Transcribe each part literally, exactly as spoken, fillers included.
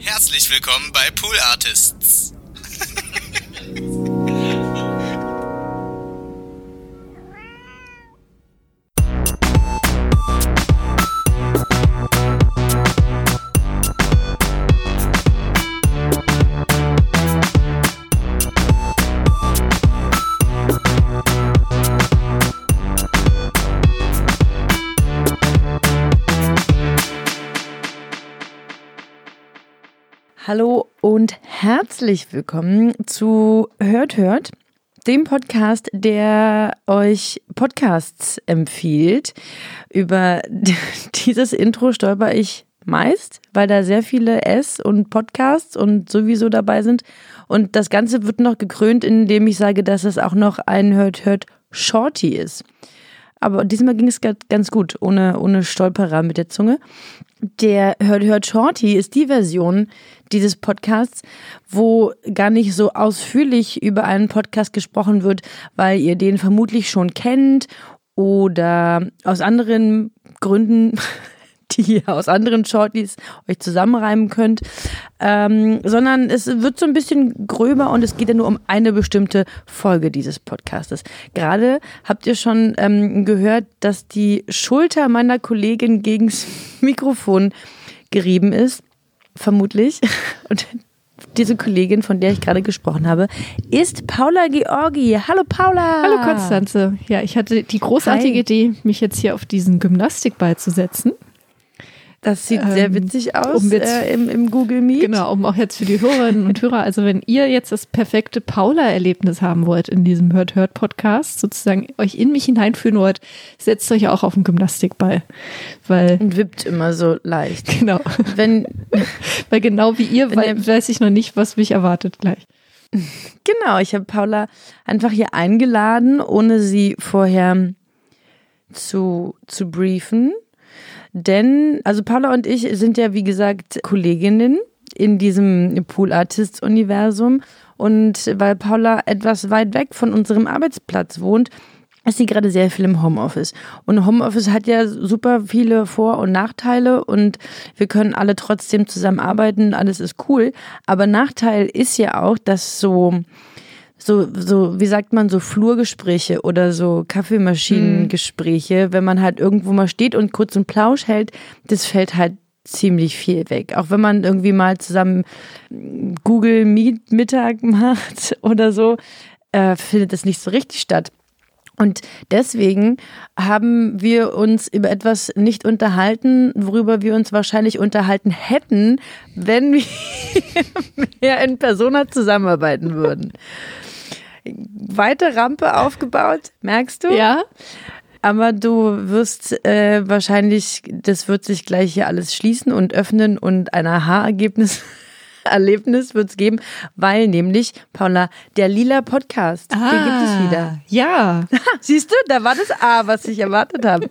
Herzlich willkommen bei Pool Artists. Hallo und herzlich willkommen zu Hört Hört, dem Podcast, der euch Podcasts empfiehlt. Über dieses Intro stolper ich meist, weil da sehr viele S und Podcasts und sowieso dabei sind. Und das Ganze wird noch gekrönt, indem ich sage, dass es auch noch ein Hört Hört Shorty ist. Aber diesmal ging es ganz gut, ohne, ohne Stolperer mit der Zunge. Der Hört Hört Shorty ist die Version dieses Podcasts, wo gar nicht so ausführlich über einen Podcast gesprochen wird, weil ihr den vermutlich schon kennt oder aus anderen Gründen, die ihr aus anderen Shorties euch zusammenreimen könnt, ähm, sondern es wird so ein bisschen gröber und es geht ja nur um eine bestimmte Folge dieses Podcastes. Gerade habt ihr schon ähm, gehört, dass die Schulter meiner Kollegin gegens Mikrofon gerieben ist, vermutlich. Und diese Kollegin, von der ich gerade gesprochen habe, ist Paula Georgi. Hallo Paula! Hallo Konstanze. Ja, ich hatte die großartige Hi. Idee, mich jetzt hier auf diesen Gymnastikball zu setzen. Das sieht ähm, sehr witzig aus um jetzt, äh, im, im Google Meet. Genau, um auch jetzt für die Hörerinnen und Hörer, also wenn ihr jetzt das perfekte Paula-Erlebnis haben wollt in diesem Hört-Hört-Podcast, sozusagen euch in mich hineinführen wollt, setzt euch auch auf den Gymnastikball. Weil, und wippt immer so leicht. Genau. Wenn, weil genau wie ihr weil, weiß ich noch nicht, was mich erwartet gleich. Genau, ich habe Paula einfach hier eingeladen, ohne sie vorher zu, zu briefen. Denn, also Paula und ich sind ja, wie gesagt, Kolleginnen in diesem Pool-Artists-Universum. Und weil Paula etwas weit weg von unserem Arbeitsplatz wohnt, ist sie gerade sehr viel im Homeoffice. Und Homeoffice hat ja super viele Vor- und Nachteile und wir können alle trotzdem zusammenarbeiten, alles ist cool. Aber Nachteil ist ja auch, dass so... So, so, wie sagt man, so Flurgespräche oder so Kaffeemaschinengespräche, mhm. wenn man halt irgendwo mal steht und kurz einen Plausch hält, das fällt halt ziemlich viel weg. Auch wenn man irgendwie mal zusammen Google Meet Mittag macht oder so, äh, findet das nicht so richtig statt. Und deswegen haben wir uns über etwas nicht unterhalten, worüber wir uns wahrscheinlich unterhalten hätten, wenn wir mehr in Persona zusammenarbeiten würden. Weite Rampe aufgebaut, merkst du? Ja. Aber du wirst äh, wahrscheinlich, das wird sich gleich hier alles schließen und öffnen und ein Aha-Ergebnis Erlebnis wird es geben, weil nämlich, Paula, der lila Podcast, ah, den gibt es wieder. Ja. Siehst du, da war das A, was ich erwartet habe.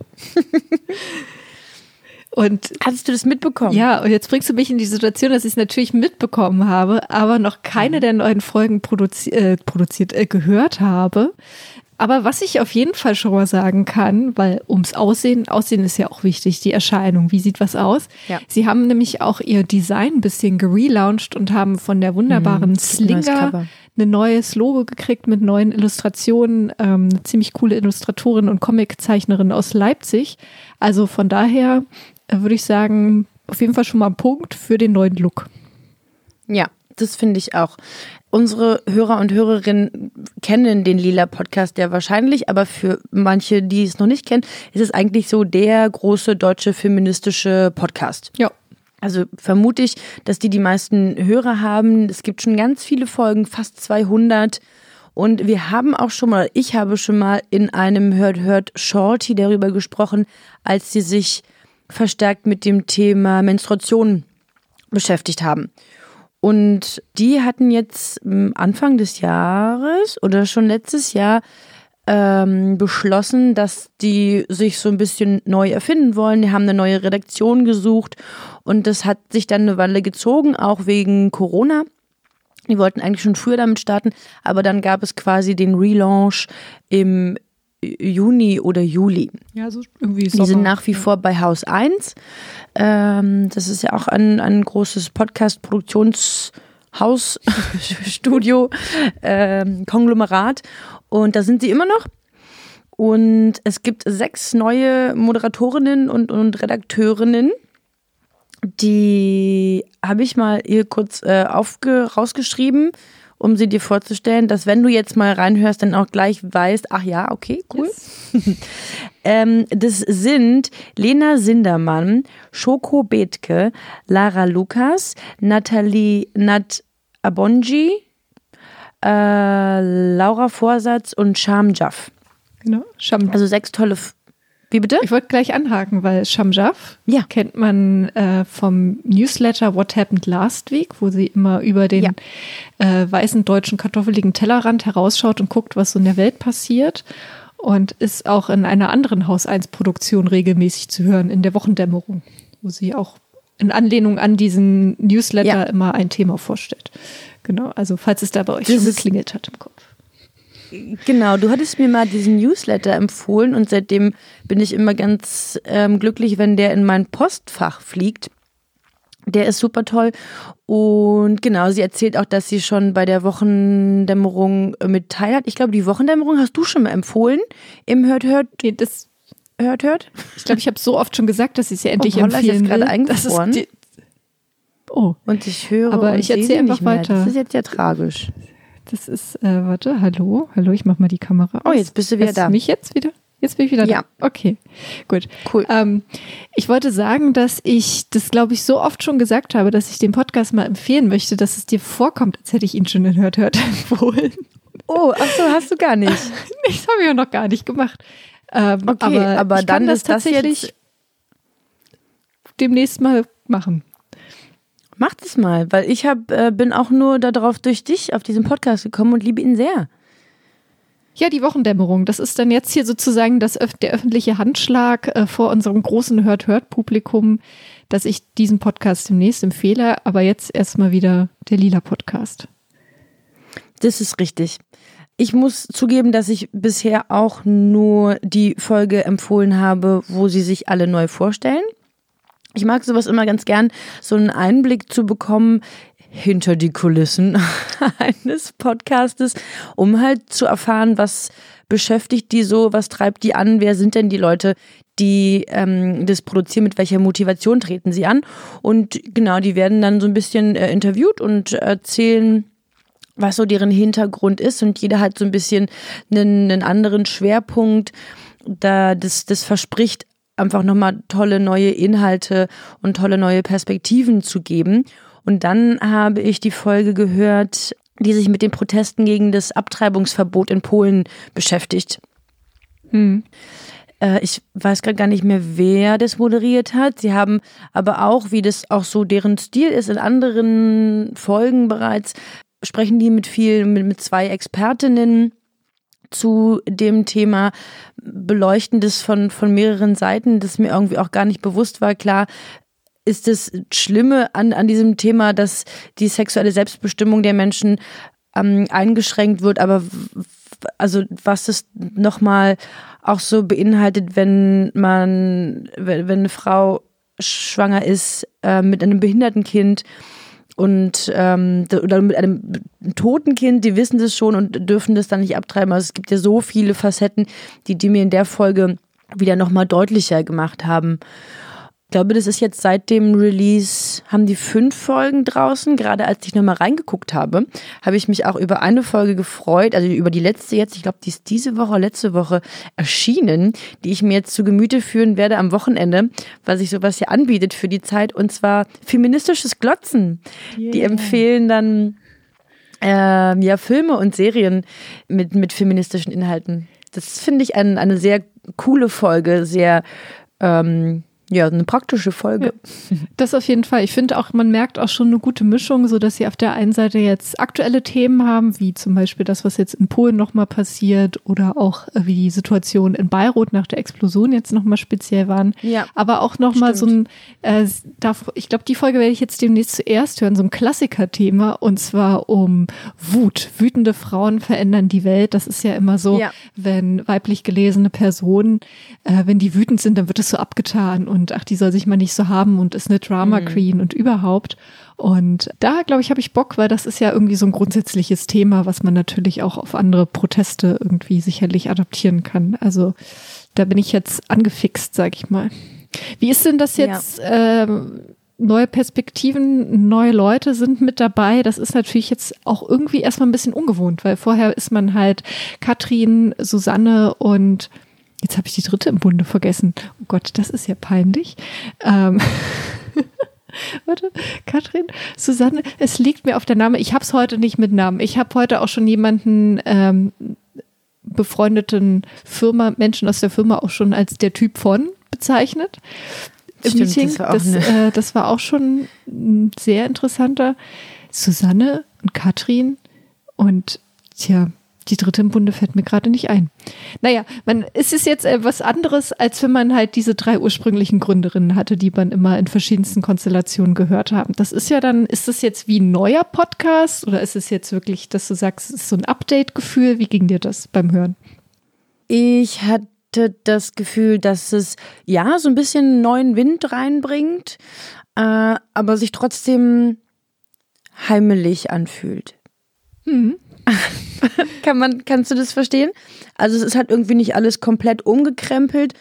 Und hast du das mitbekommen? Ja, und jetzt bringst du mich in die Situation, dass ich es natürlich mitbekommen habe, aber noch keine der neuen Folgen produzi- äh, produziert, äh, gehört habe. Aber was ich auf jeden Fall schon mal sagen kann, weil ums Aussehen, Aussehen ist ja auch wichtig, die Erscheinung, wie sieht was aus? Ja. Sie haben nämlich auch ihr Design ein bisschen gelauncht und haben von der wunderbaren mhm, Slinger ein neues Logo gekriegt mit neuen Illustrationen, ähm, eine ziemlich coole Illustratorin und Comiczeichnerin aus Leipzig. Also von daher äh, würde ich sagen, auf jeden Fall schon mal ein Punkt für den neuen Look. Ja, das finde ich auch. Unsere Hörer und Hörerinnen kennen den lila Podcast ja wahrscheinlich, aber für manche, die es noch nicht kennen, ist es eigentlich so der große deutsche feministische Podcast. Ja. Also vermute ich, dass die die meisten Hörer haben. Es gibt schon ganz viele Folgen, fast zweihundert. Und wir haben auch schon mal, ich habe schon mal in einem Hört Hört Shorty darüber gesprochen, als sie sich verstärkt mit dem Thema Menstruation beschäftigt haben. Und die hatten jetzt Anfang des Jahres oder schon letztes Jahr ähm, beschlossen, dass die sich so ein bisschen neu erfinden wollen. Die haben eine neue Redaktion gesucht und das hat sich dann eine Weile gezogen, auch wegen Corona. Die wollten eigentlich schon früher damit starten, aber dann gab es quasi den Relaunch im Juni oder Juli. Ja, so irgendwie Sommer. Die sind nach wie vor bei Haus eins. Ähm, das ist ja auch ein, ein großes Podcast-Produktionshaus, Studio, ähm, Konglomerat. Und da sind sie immer noch. Und es gibt sechs neue Moderatorinnen und, und Redakteurinnen. Die habe ich mal hier kurz äh, aufge- rausgeschrieben, um sie dir vorzustellen, dass wenn du jetzt mal reinhörst, dann auch gleich weißt, ach ja, okay, cool. Yes. ähm, das sind Lena Sindermann, Schoko Bethke, Lara Lukas, Nathalie Nat Abonji, äh, Laura Vorsatz und Sham Jaff. Genau, Sham. Also sechs tolle... F- Wie bitte? Ich wollte gleich anhaken, weil Sham Jaff ja. kennt man äh, vom Newsletter What Happened Last Week, wo sie immer über den ja. äh, weißen deutschen kartoffeligen Tellerrand herausschaut und guckt, was so in der Welt passiert. Und ist auch in einer anderen Haus eins Produktion regelmäßig zu hören, in der Wochendämmerung, wo sie auch in Anlehnung an diesen Newsletter ja. immer ein Thema vorstellt. Genau, also falls es da bei euch das schon geklingelt hat im Kopf. Genau, du hattest mir mal diesen Newsletter empfohlen und seitdem bin ich immer ganz ähm, glücklich, wenn der in mein Postfach fliegt. Der ist super toll und genau, sie erzählt auch, dass sie schon bei der Wochendämmerung mit teil hat. Ich glaube, die Wochendämmerung hast du schon mal empfohlen im Hört, Hört, nee, das Hört, Hört. Ich glaube, ich habe so oft schon gesagt, dass ich es ja endlich oh, empfehlen ist will. Gerade eingefroren. Die, oh, und ich höre aber und ich erzähle einfach nicht mehr. weiter. Das ist jetzt ja tragisch. Das ist, äh, warte, hallo, hallo, ich mach mal die Kamera aus. Oh, jetzt bist du wieder Hörst da. Du mich jetzt wieder? Jetzt bin ich wieder ja. da. Okay, gut. Cool. Ähm, ich wollte sagen, dass ich das, glaube ich, so oft schon gesagt habe, dass ich den Podcast mal empfehlen möchte, dass es dir vorkommt, als hätte ich ihn schon in Hört, Hört empfohlen. Oh, ach so, hast du gar nicht. Das habe ich ja noch gar nicht gemacht. Ähm, okay, aber, aber ich dann kann das ist das tatsächlich jetzt demnächst mal machen. Mach das mal, weil ich hab, äh, bin auch nur darauf durch dich auf diesen Podcast gekommen und liebe ihn sehr. Ja, die Wochendämmerung. Das ist dann jetzt hier sozusagen das, der öffentliche Handschlag äh, vor unserem großen Hört-Hört-Publikum, dass ich diesen Podcast demnächst empfehle, aber jetzt erstmal wieder der Lila-Podcast. Das ist richtig. Ich muss zugeben, dass ich bisher auch nur die Folge empfohlen habe, wo sie sich alle neu vorstellen. Ich mag sowas immer ganz gern, so einen Einblick zu bekommen hinter die Kulissen eines Podcastes, um halt zu erfahren, was beschäftigt die so, was treibt die an, wer sind denn die Leute, die ähm, das produzieren, mit welcher Motivation treten sie an. Und genau, die werden dann so ein bisschen äh, interviewt und erzählen, was so deren Hintergrund ist, und jeder hat so ein bisschen einen, einen anderen Schwerpunkt. Da das, das verspricht einfach nochmal tolle neue Inhalte und tolle neue Perspektiven zu geben. Und dann habe ich die Folge gehört, die sich mit den Protesten gegen das Abtreibungsverbot in Polen beschäftigt. Hm. Äh, ich weiß gerade gar nicht mehr, wer das moderiert hat. Sie haben aber auch, wie das auch so deren Stil ist, in anderen Folgen bereits, sprechen die mit vielen, mit, mit zwei Expertinnen zu dem Thema, beleuchten das von, von mehreren Seiten, das mir irgendwie auch gar nicht bewusst war. Klar ist das Schlimme an, an diesem Thema, dass die sexuelle Selbstbestimmung der Menschen ähm, eingeschränkt wird, aber w- also was das nochmal auch so beinhaltet, wenn man, wenn, wenn eine Frau schwanger ist äh, mit einem behinderten Kind und ähm, oder mit einem toten Kind, die wissen das schon und dürfen das dann nicht abtreiben. Also es gibt ja so viele Facetten, die, die mir in der Folge wieder nochmal deutlicher gemacht haben. Ich glaube, das ist jetzt seit dem Release, haben die fünf Folgen draußen. Gerade als ich nochmal reingeguckt habe, habe ich mich auch über eine Folge gefreut, also über die letzte jetzt, ich glaube, die ist diese Woche, letzte Woche erschienen, die ich mir jetzt zu Gemüte führen werde am Wochenende, weil sich sowas ja anbietet für die Zeit, und zwar feministisches Glotzen. Yeah. Die empfehlen dann äh, ja Filme und Serien mit, mit feministischen Inhalten. Das finde ich ein, eine sehr coole Folge, sehr ähm, ja, eine praktische Folge. Ja, das auf jeden Fall. Ich finde auch, man merkt auch schon eine gute Mischung, so dass sie auf der einen Seite jetzt aktuelle Themen haben, wie zum Beispiel das, was jetzt in Polen nochmal passiert, oder auch wie die Situation in Beirut nach der Explosion jetzt nochmal speziell waren. Ja, aber auch nochmal so ein, äh, ich glaube, die Folge werde ich jetzt demnächst zuerst hören, so ein Klassiker-Thema, und zwar um Wut. Wütende Frauen verändern die Welt. Das ist ja immer so, ja. wenn weiblich gelesene Personen, äh, wenn die wütend sind, dann wird es so abgetan und und ach, die soll sich mal nicht so haben und ist eine Drama Queen mhm. und überhaupt. Und da, glaube ich, habe ich Bock, weil das ist ja irgendwie so ein grundsätzliches Thema, was man natürlich auch auf andere Proteste irgendwie sicherlich adaptieren kann. Also da bin ich jetzt angefixt, sag ich mal. Wie ist denn das jetzt? Ja. Ähm, neue Perspektiven, neue Leute sind mit dabei. Das ist natürlich jetzt auch irgendwie erstmal ein bisschen ungewohnt, weil vorher ist man halt Katrin, Susanne und jetzt habe ich die dritte im Bunde vergessen. Oh Gott, das ist ja peinlich. Ähm Warte, Katrin, Susanne, es liegt mir auf der Name. Ich habe es heute nicht mit Namen. Ich habe heute auch schon jemanden ähm, befreundeten Firma, Menschen aus der Firma auch schon als der Typ von bezeichnet. Im Stimmt, Meeting. das war, auch das, äh, das war auch schon ein sehr interessanter. Susanne und Katrin und tja, die dritte im Bunde fällt mir gerade nicht ein. Naja, man, es ist jetzt etwas anderes, als wenn man halt diese drei ursprünglichen Gründerinnen hatte, die man immer in verschiedensten Konstellationen gehört haben. Das ist ja dann, ist das jetzt wie ein neuer Podcast oder ist es jetzt wirklich, dass du sagst, es ist so ein Update-Gefühl? Wie ging dir das beim Hören? Ich hatte das Gefühl, dass es ja so ein bisschen neuen Wind reinbringt, äh, aber sich trotzdem heimelig anfühlt. Mhm. Kann man, kannst du das verstehen? Also es ist halt irgendwie nicht alles komplett umgekrempelt,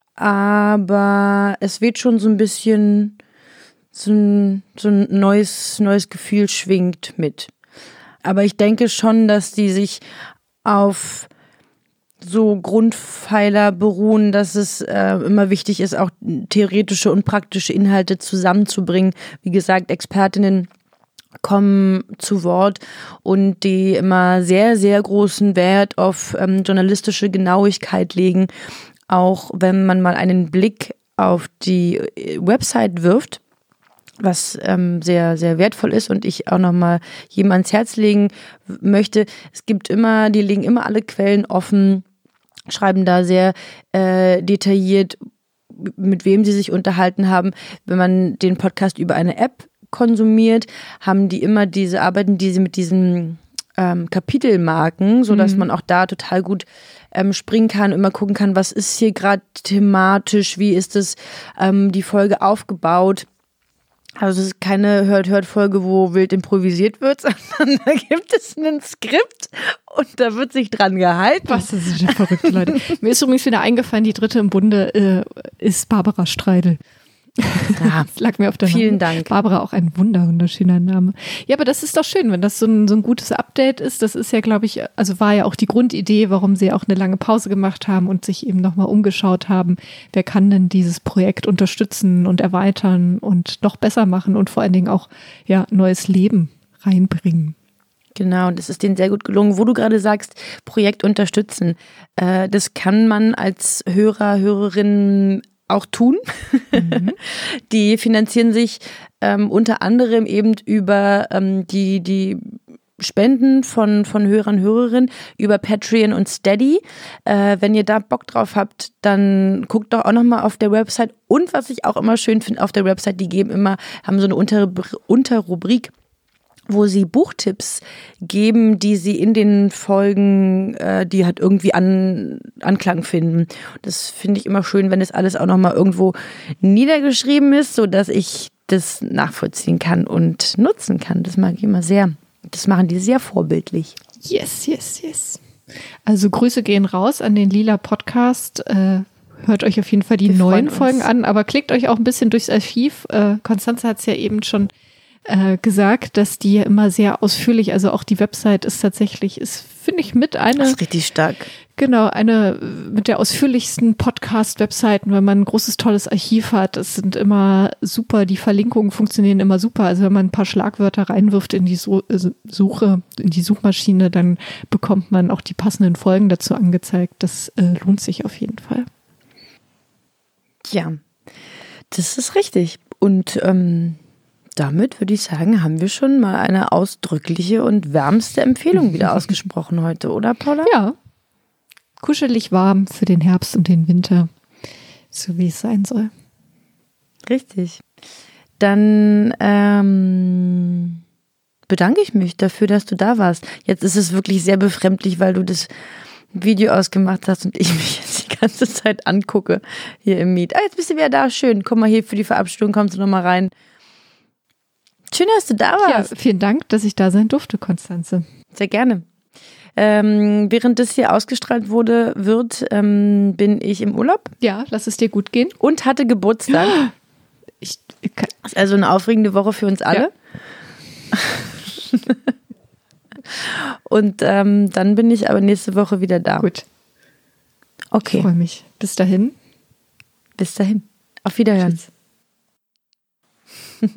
aber es wird schon so ein bisschen so ein, so ein neues, neues Gefühl schwingt mit. Aber ich denke schon, dass die sich auf so Grundpfeiler beruhen, dass es äh, immer wichtig ist, auch theoretische und praktische Inhalte zusammenzubringen. Wie gesagt, Expertinnen kommen zu Wort und die immer sehr, sehr großen Wert auf ähm, journalistische Genauigkeit legen. Auch wenn man mal einen Blick auf die Website wirft, was ähm, sehr, sehr wertvoll ist und ich auch nochmal jedem ans Herz legen möchte. Es gibt immer, die legen immer alle Quellen offen, schreiben da sehr äh, detailliert, mit wem sie sich unterhalten haben. Wenn man den Podcast über eine App konsumiert, haben die immer diese, arbeiten diese mit diesen ähm, Kapitelmarken, sodass mhm. man auch da total gut ähm, springen kann, immer gucken kann, was ist hier gerade thematisch, wie ist es ähm, die Folge aufgebaut. Also es ist keine Hört-Hört-Folge, wo wild improvisiert wird, sondern da gibt es ein Skript und da wird sich dran gehalten. Was, das ist ja verrückt, Leute. Mir ist übrigens wieder eingefallen, die dritte im Bunde äh, ist Barbara Streidel. Ja, das lag mir auf der vielen Name. Dank. Barbara, auch ein wunder, wunderschöner Name. Ja, aber das ist doch schön, wenn das so ein, so ein gutes Update ist. Das ist ja, glaube ich, also war ja auch die Grundidee, warum sie auch eine lange Pause gemacht haben und sich eben nochmal umgeschaut haben. Wer kann denn dieses Projekt unterstützen und erweitern und noch besser machen und vor allen Dingen auch ja neues Leben reinbringen? Genau, das ist denen sehr gut gelungen. Wo du gerade sagst, Projekt unterstützen, äh, das kann man als Hörer, Hörerin auch tun. Mhm. Die finanzieren sich ähm, unter anderem eben über ähm, die, die Spenden von, von Hörern, Hörerinnen, über Patreon und Steady. Äh, wenn ihr da Bock drauf habt, dann guckt doch auch nochmal auf der Website. Und was ich auch immer schön finde auf der Website, die geben immer, haben so eine Unter- Unterrubrik, wo sie Buchtipps geben, die sie in den Folgen, äh, die halt irgendwie an, Anklang finden. Das finde ich immer schön, wenn das alles auch nochmal irgendwo niedergeschrieben ist, sodass ich das nachvollziehen kann und nutzen kann. Das mag ich immer sehr. Das machen die sehr vorbildlich. Yes, yes, yes. Also Grüße gehen raus an den Lila Podcast. Äh, hört euch auf jeden Fall die Wir neuen Folgen an, aber klickt euch auch ein bisschen durchs Archiv. Äh, Konstanze hat es ja eben schon Äh, gesagt, dass die ja immer sehr ausführlich, also auch die Website ist tatsächlich, ist, finde ich, mit eine. Das ist richtig stark. Genau, eine mit der ausführlichsten Podcast-Webseiten, wenn man ein großes, tolles Archiv hat. Es sind immer super, die Verlinkungen funktionieren immer super. Also wenn man ein paar Schlagwörter reinwirft in die Suche, in die Suchmaschine, dann bekommt man auch die passenden Folgen dazu angezeigt. Das äh, lohnt sich auf jeden Fall. Ja, das ist richtig. Und ähm damit würde ich sagen, haben wir schon mal eine ausdrückliche und wärmste Empfehlung wieder ausgesprochen heute, oder Paula? Ja, kuschelig warm für den Herbst und den Winter, so wie es sein soll. Richtig. Dann ähm, bedanke ich mich dafür, dass du da warst. Jetzt ist es wirklich sehr befremdlich, weil du das ein Video ausgemacht hast und ich mich jetzt die ganze Zeit angucke hier im Meet. Ah, jetzt bist du wieder da, schön. Komm mal hier für die Verabschiedung, kommst du nochmal rein. Schön, dass du da warst. Ja, vielen Dank, dass ich da sein durfte, Konstanze. Sehr gerne. Ähm, während das hier ausgestrahlt wurde, wird, ähm, bin ich im Urlaub. Ja, lass es dir gut gehen. Und hatte Geburtstag. Ich, ich kann, ist also eine aufregende Woche für uns alle. Ja. Und ähm, dann bin ich aber nächste Woche wieder da. Gut. Okay. Ich freue mich. Bis dahin. Bis dahin. Auf Wiederhören. Tschüss.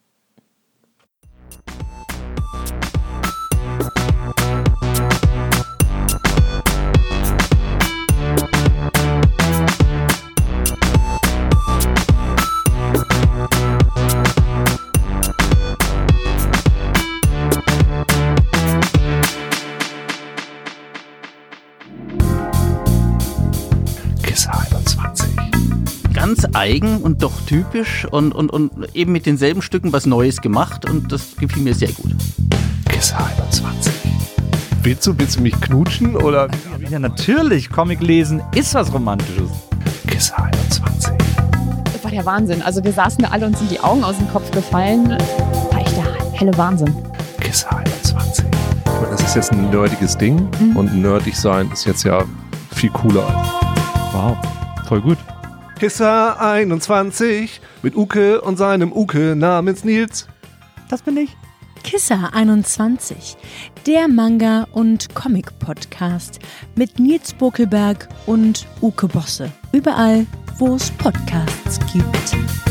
Ganz eigen und doch typisch und, und, und eben mit denselben Stücken was Neues gemacht und das gefiel mir sehr gut. Kiss einundzwanzig. Willst du, willst du mich knutschen oder? Ja, natürlich. Comic lesen ist was Romantisches. Kiss einundzwanzig. Das war der Wahnsinn. Also wir saßen da alle und sind die Augen aus dem Kopf gefallen. War echt der helle Wahnsinn. Kiss einundzwanzig. Das ist jetzt ein nerdiges Ding mhm. und nerdig sein ist jetzt ja viel cooler. Wow, voll gut. Kisser einundzwanzig mit Uke und seinem Uke namens Nils. Das bin ich. Kisser einundzwanzig, der Manga- und Comic-Podcast mit Nils Bokelberg und Uke Bosse. Überall, wo es Podcasts gibt.